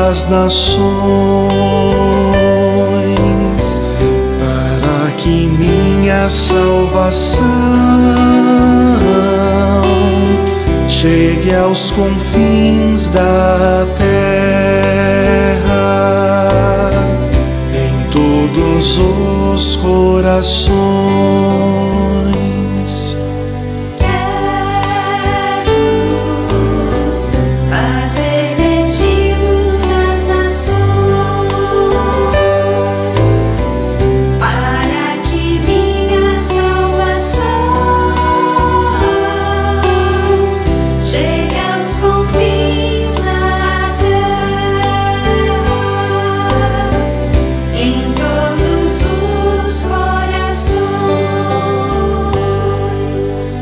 das nações, para que minha salvação chegue aos confins da terra, em todos os corações. Quero fazer de luz nas nações, para que minha salvação chegue aos confins da terra, em todos os corações.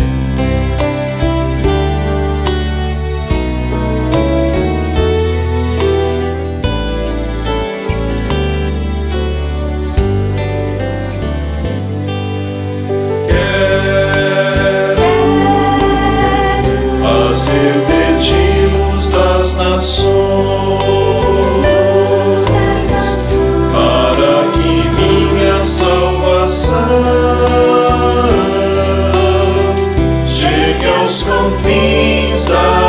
Fazer de ti luz das nações, para que minha salvação chegue aos confins da